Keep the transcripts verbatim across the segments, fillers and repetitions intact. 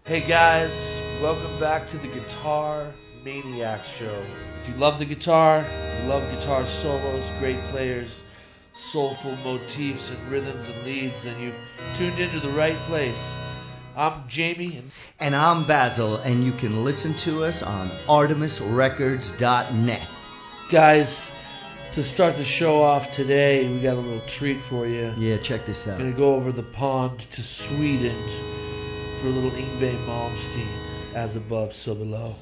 Hey guys, welcome back to the Guitar Maniac Show. If you love the guitar, you love guitar solos, great players, soulful motifs and rhythms and leads, then you've tuned into the right place. I'm Jamie. And, and I'm Basil, and you can listen to us on artemis records dot net. Guys, to start the show off today, we got a little treat for you. Yeah, check this out. We're going to go over the pond to Sweden for a little Yngwie Malmsteen, As Above, So Below.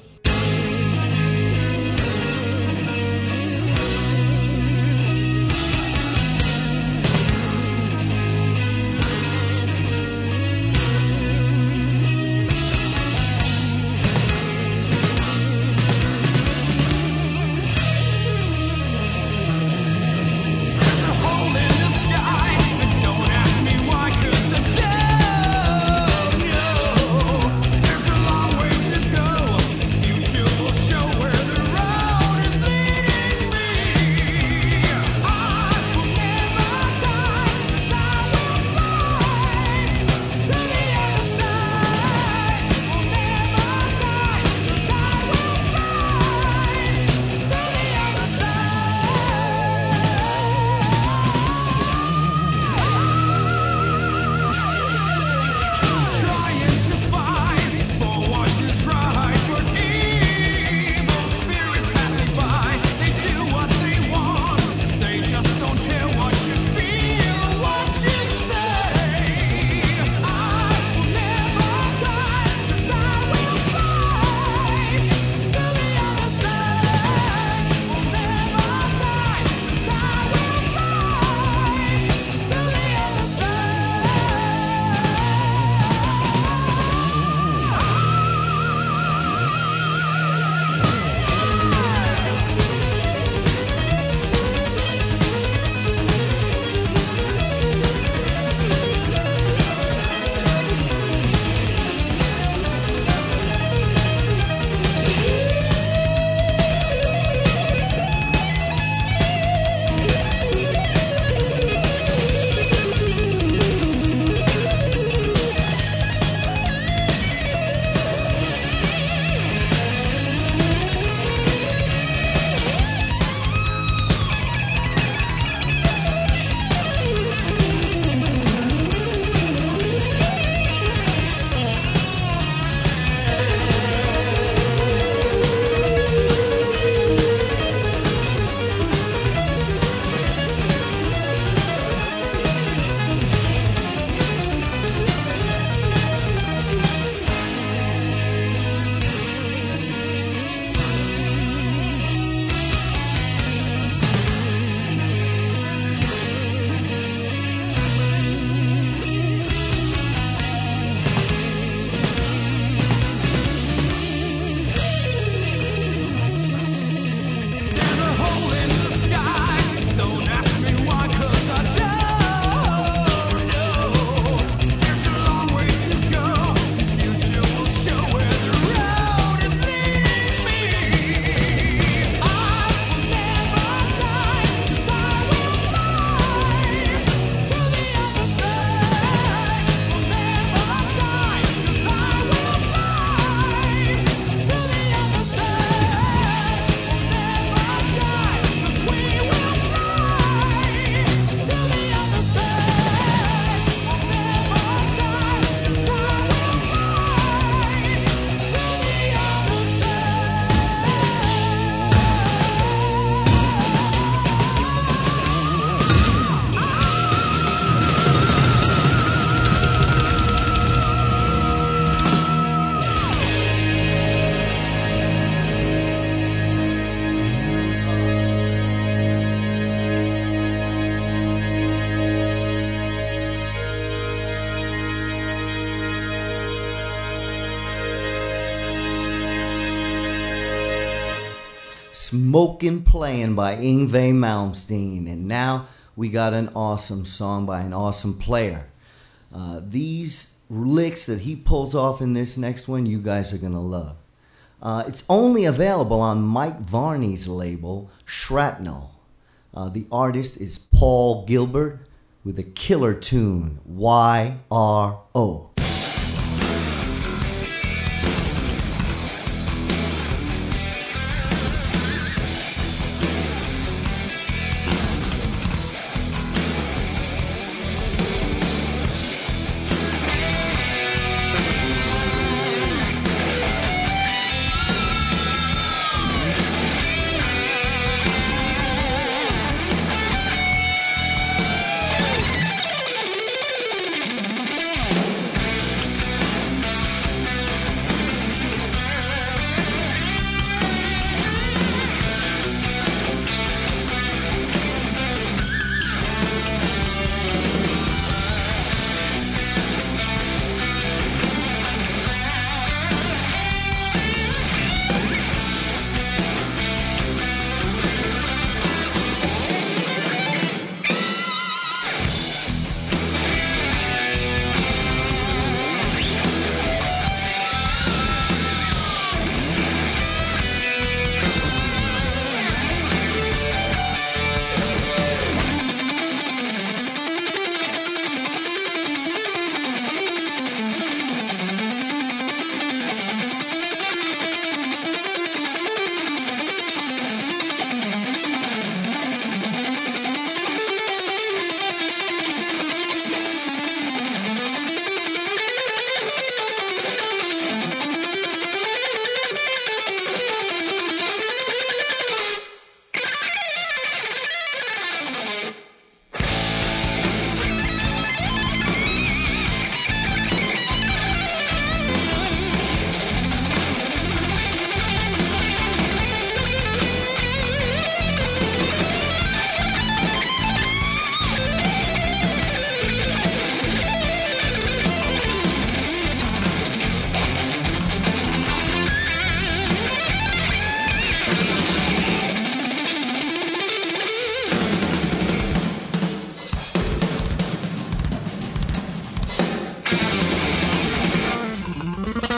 Smokin' Playin' by Yngwie Malmsteen. And now we got an awesome song by an awesome player. Uh, these licks that he pulls off in this next one, you guys are going to love. Uh, it's only available on Mike Varney's label, Shrapnel. Uh, the artist is Paul Gilbert with a killer tune, Y R O.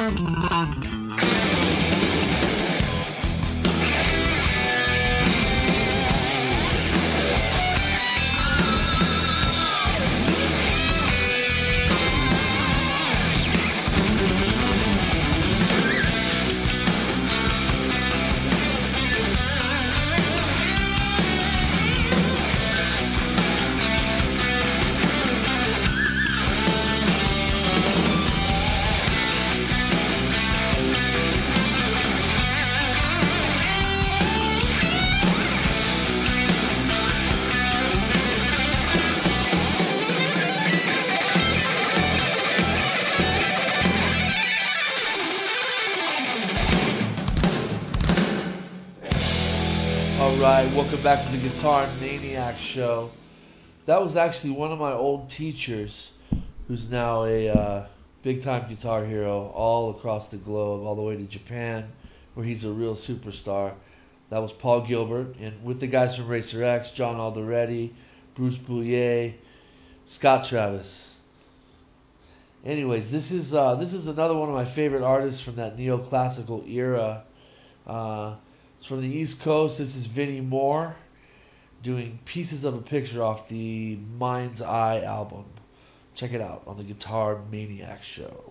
Alright, welcome back to the Guitar Maniac Show. That was actually one of my old teachers, who's now a uh, big-time guitar hero all across the globe, all the way to Japan, where he's a real superstar. That was Paul Gilbert, and with the guys from Racer X, John Alderetti, Bruce Bouillet, Scott Travis. Anyways, this is uh, this is another one of my favorite artists from that neoclassical era. Uh, it's from the East Coast. This is Vinnie Moore doing Pieces of a Picture off the Mind's Eye album. Check it out on the Guitar Maniac Show.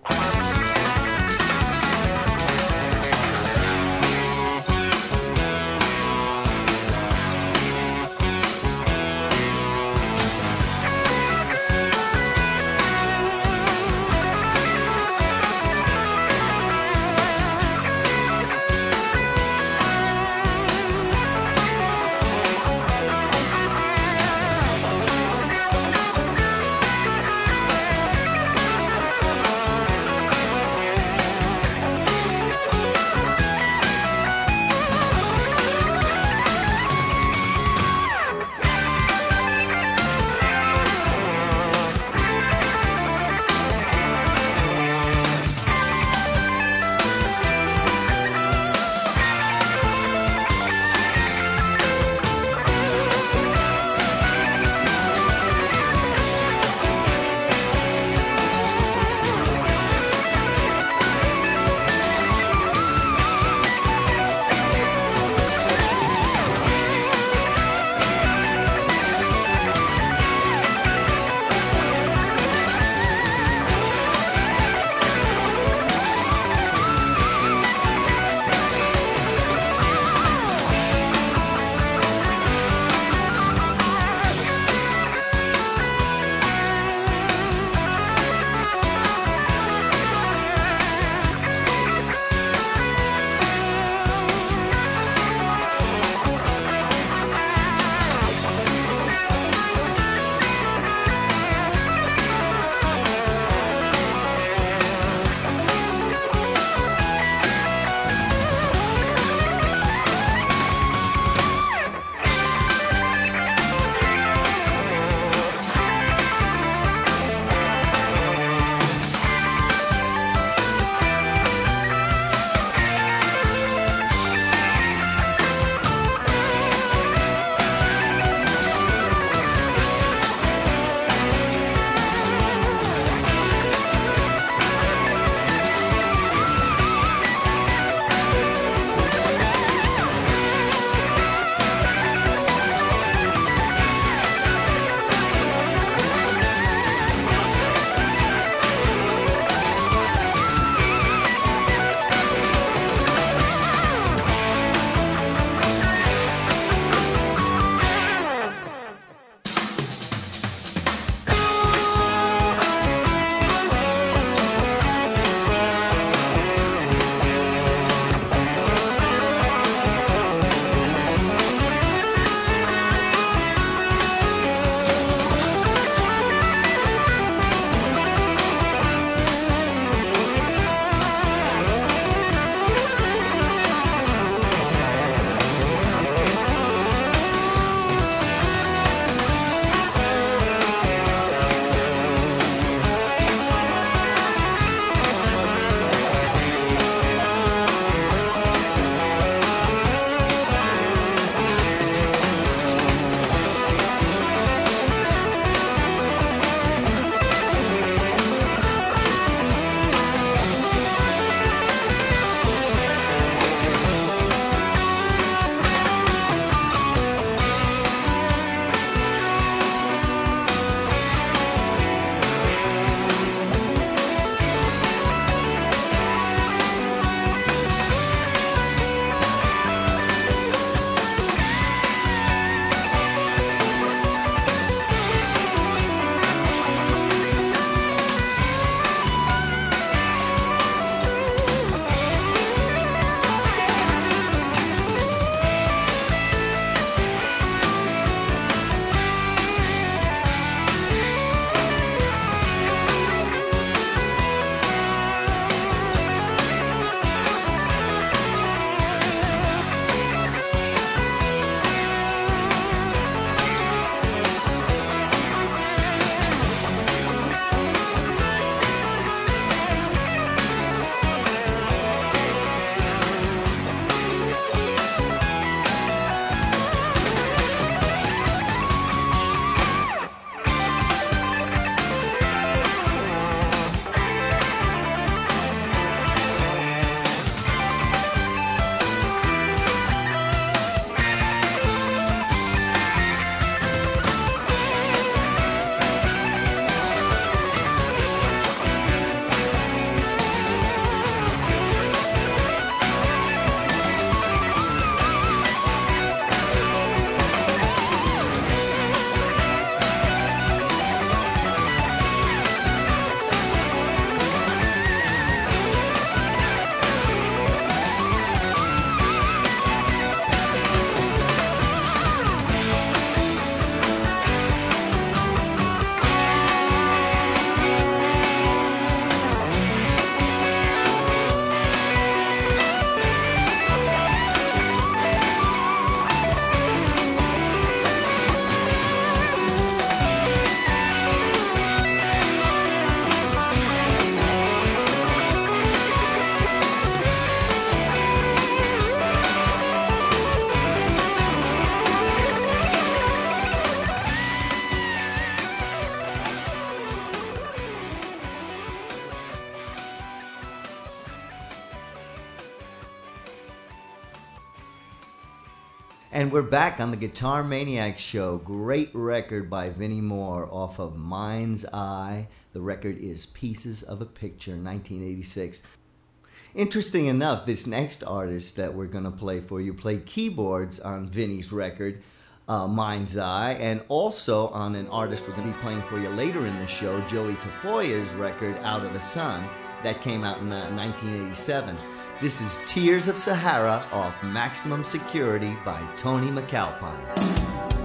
And we're back on the Guitar Maniac Show. Great record by Vinnie Moore off of Mind's Eye. The record is Pieces of a Picture, nineteen eighty-six. Interesting enough, this next artist that we're going to play for you played keyboards on Vinnie's record, uh, Mind's Eye, and also on an artist we're going to be playing for you later in the show, Joey Tafoya's record, Out of the Sun, that came out in uh, nineteen eighty-seven. This is Tears of Sahara off Maximum Security by Tony McAlpine.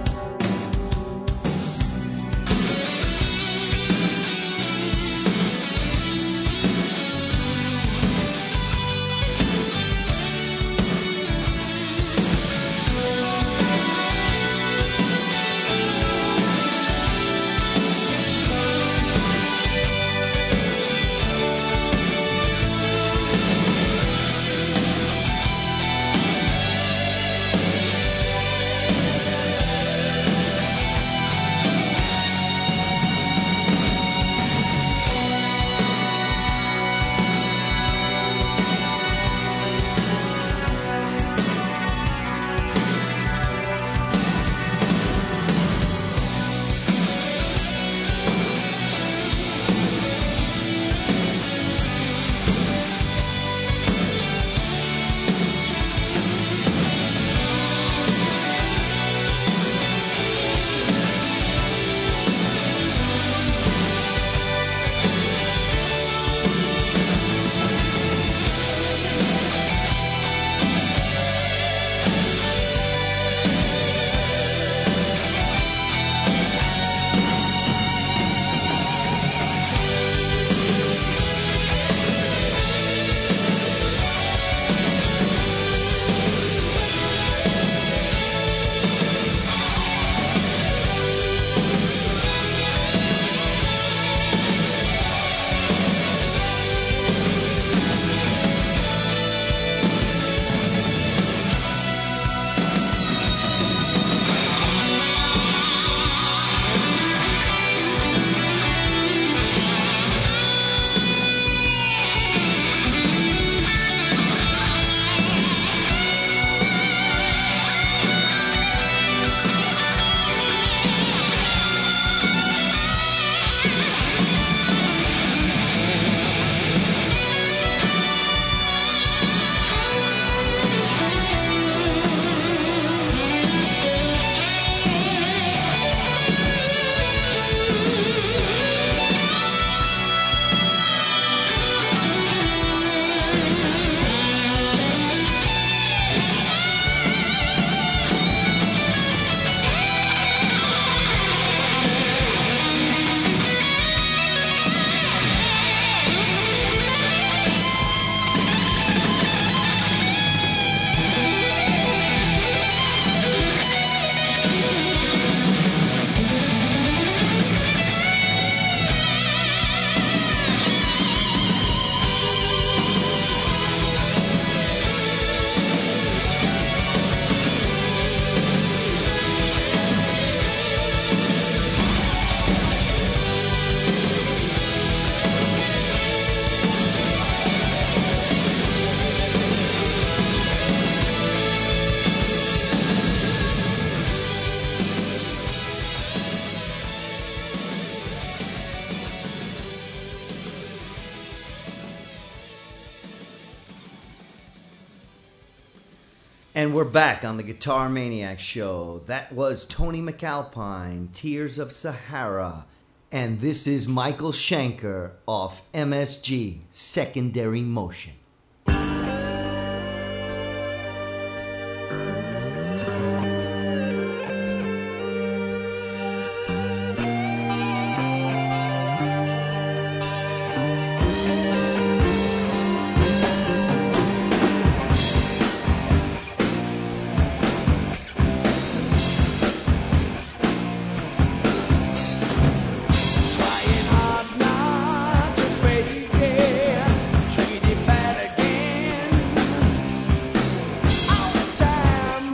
And we're back on the Guitar Maniac Show. That was Tony McAlpine, Tears of Sahara. And this is Michael Schenker off M S G, Secondary Motion. Treat it bad again. All the time.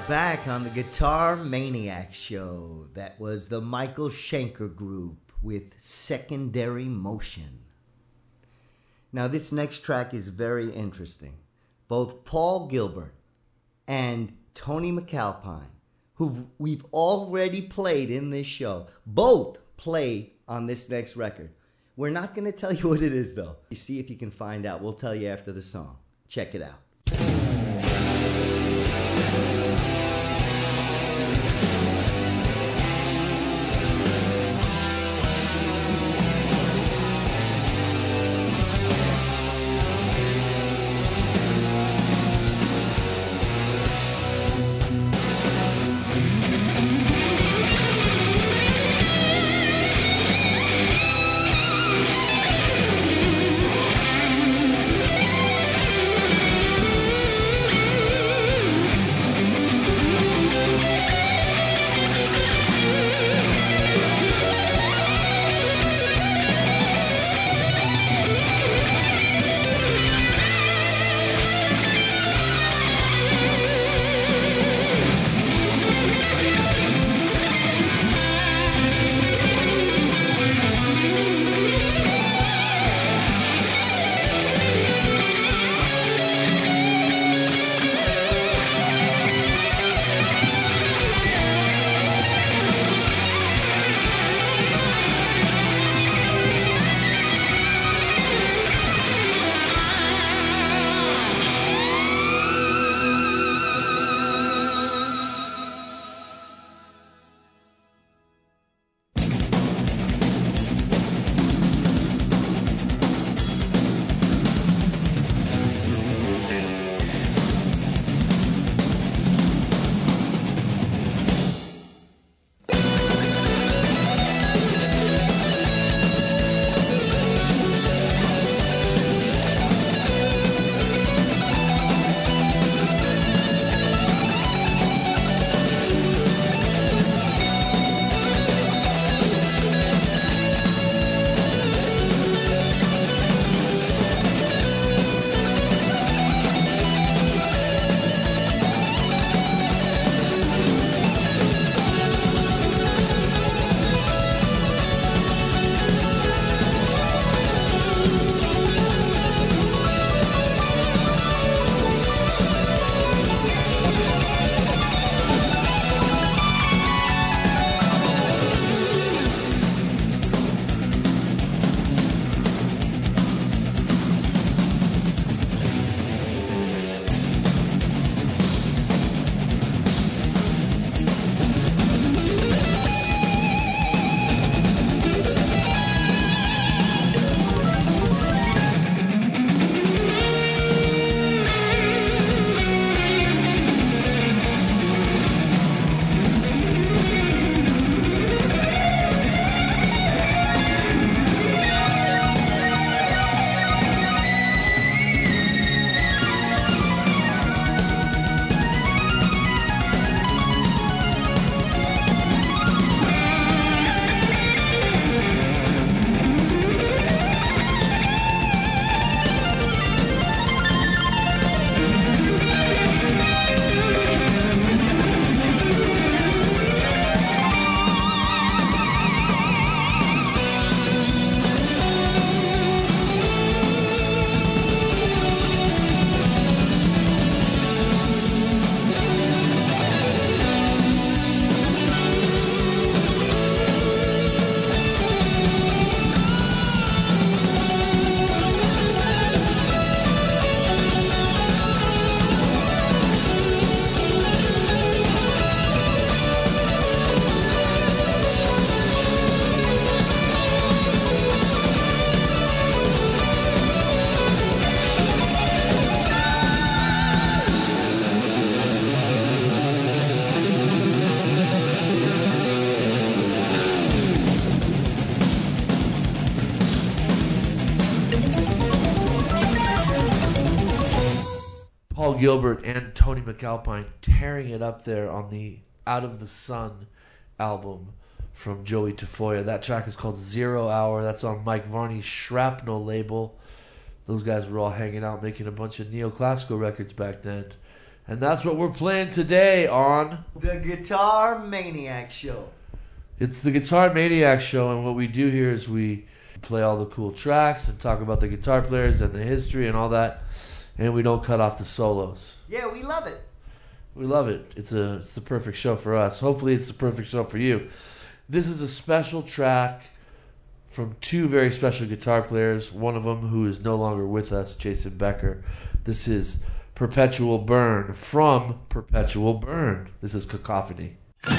back on the Guitar Maniac Show. That was the Michael Schenker Group with Secondary Motion. Now, this next track is very interesting. Both Paul Gilbert and Tony McAlpine, who we've already played in this show, both play on this next record. We're not going to tell you what it is, though. You see if you can find out. We'll tell you after the song. Check it out. Paul Gilbert and Tony McAlpine tearing it up there on the Out of the Sun album from Joey Tafoya. That track is called Zero Hour. That's on Mike Varney's Shrapnel label. Those guys were all hanging out making a bunch of neoclassical records back then. And that's what we're playing today on The Guitar Maniac Show. It's the Guitar Maniac Show, and what we do here is we play all the cool tracks and talk about the guitar players and the history and all that, and we don't cut off the solos. Yeah, we love it. We love it. It's a it's the perfect show for us. Hopefully it's the perfect show for you. This is a special track from two very special guitar players, one of them who is no longer with us, Jason Becker. This is Perpetual Burn from Perpetual Burn. This is Cacophony.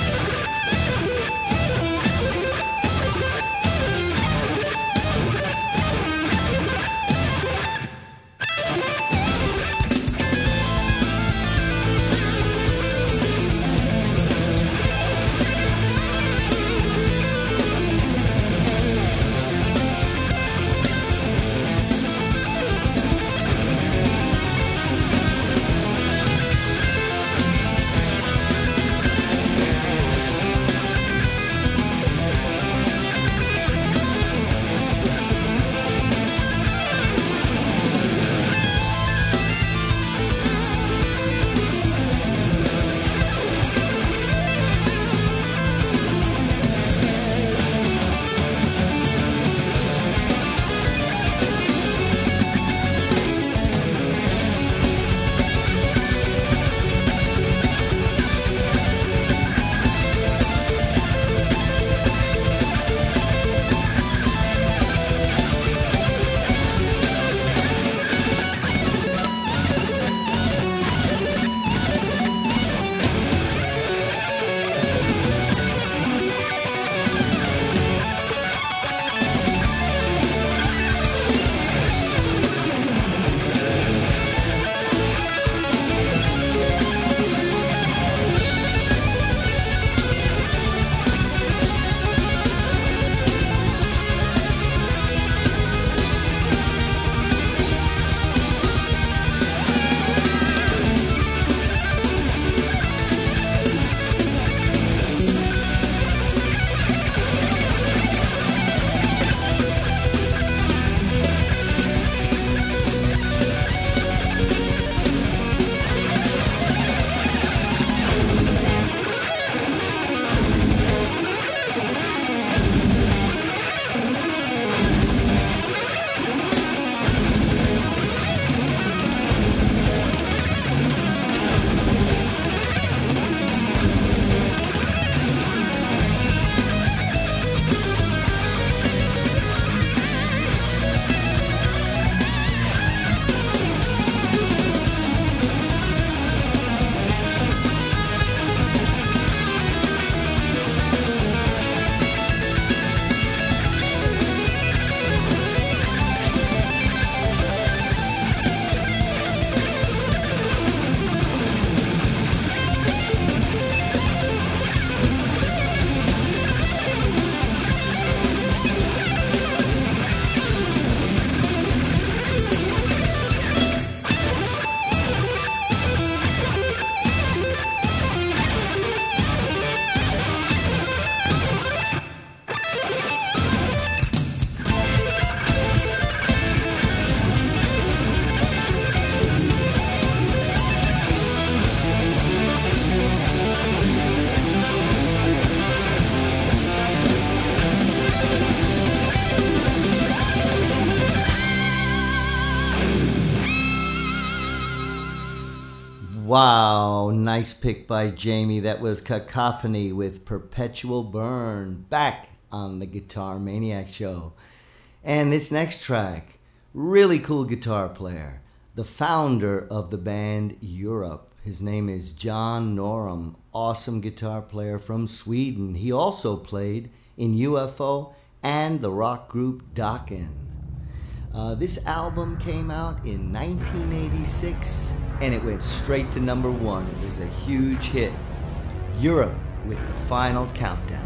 Wow, nice pick by Jamie. That was Cacophony with Perpetual Burn, back on the Guitar Maniac Show. And this next track, really cool guitar player, the founder of the band Europe. His name is John Norum, awesome guitar player from Sweden. He also played in U F O and the rock group Dokken. Uh, this album came out in nineteen eighty-six, and it went straight to number one. It was a huge hit. Europe with The Final Countdown.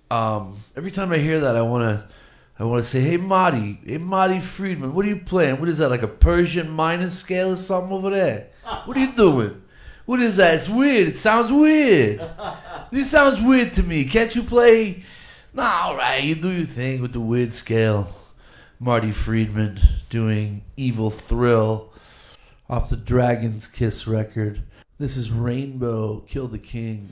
Um, every time I hear that, I want to I want to say, hey, Marty, hey, Marty Friedman, what are you playing? What is that, like a Persian minor scale or something over there? What are you doing? What is that? It's weird. It sounds weird. This sounds weird to me. Can't you play? Nah, all right, you do your thing with the weird scale. Marty Friedman doing Evil Thrill off the Dragon's Kiss record. This is Rainbow, Kill the King.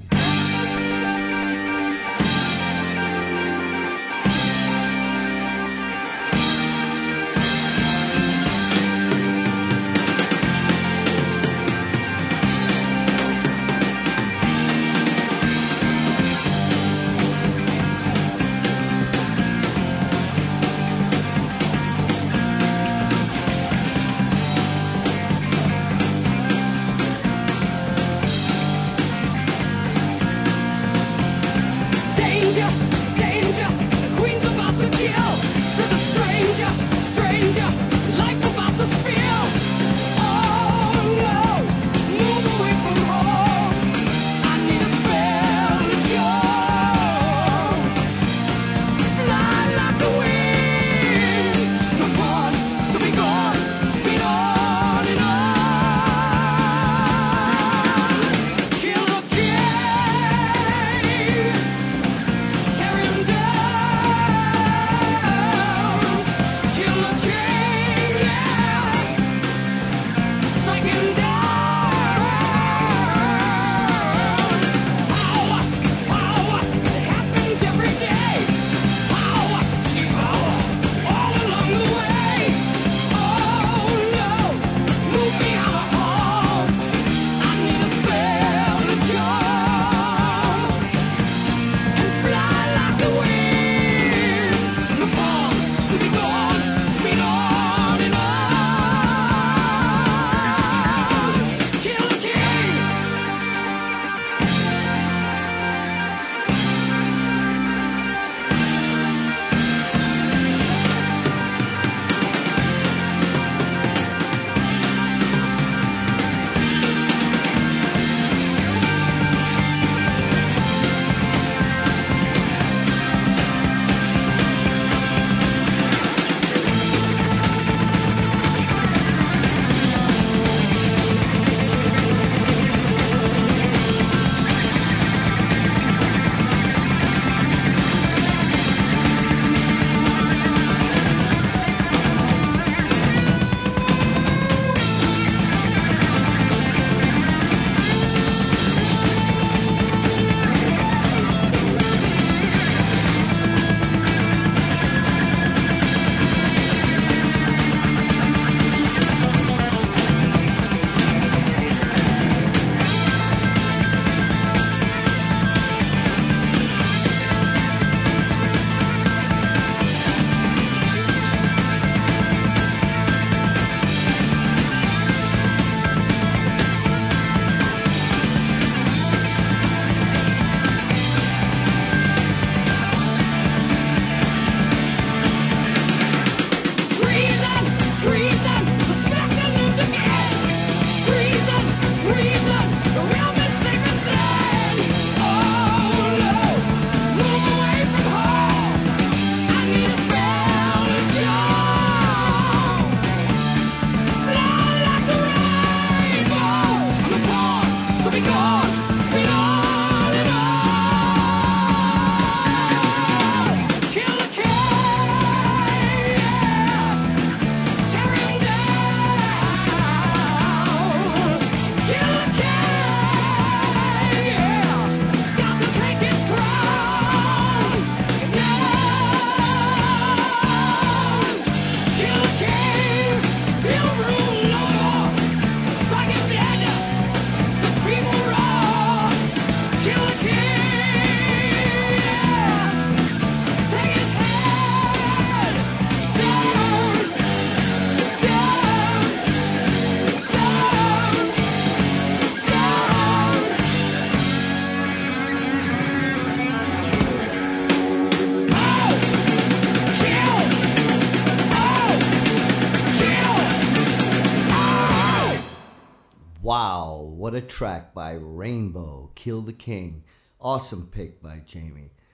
Wow, what a track by Rainbow, Kill the King. Awesome pick by Jamie.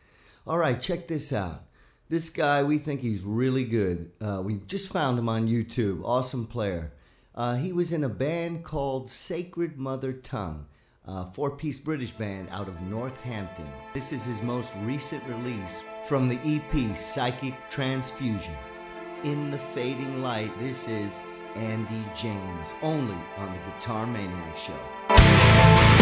All right, check this out. This guy, we think he's really good. Uh, we just found him on YouTube. Awesome player. Uh, he was in a band called Sacred Mother Tongue, a four-piece British band out of Northampton. This is his most recent release from the E P Psychic Transfusion. In the Fading Light, this is Andy James, only on the Guitar Maniac Show.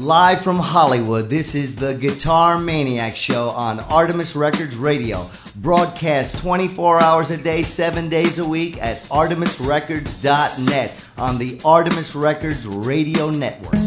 Live from Hollywood, this is the Guitar Maniac Show on Artemis Records Radio. Broadcast twenty-four hours a day, seven days a week at artemis records dot net on the Artemis Records Radio Network.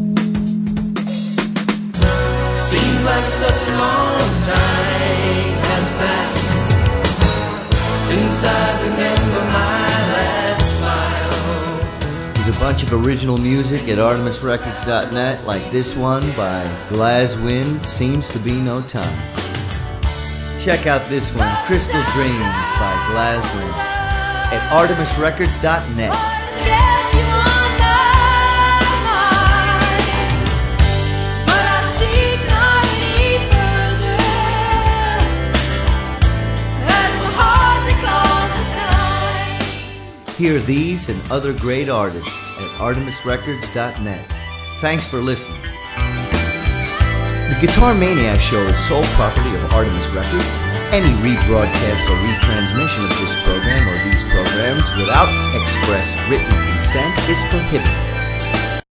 Seems like such a long time has passed since I remember my last smile. There's a bunch of original music at artemis records dot net, like this one by Glaswind, Seems to Be No Time. Check out this one, Crystal Dreams by Glaswind, at artemis records dot net. Hear these and other great artists at artemis records dot net. Thanks for listening. The Guitar Maniac Show is sole property of Artemis Records. Any rebroadcast or retransmission of this program or these programs without express written consent is prohibited.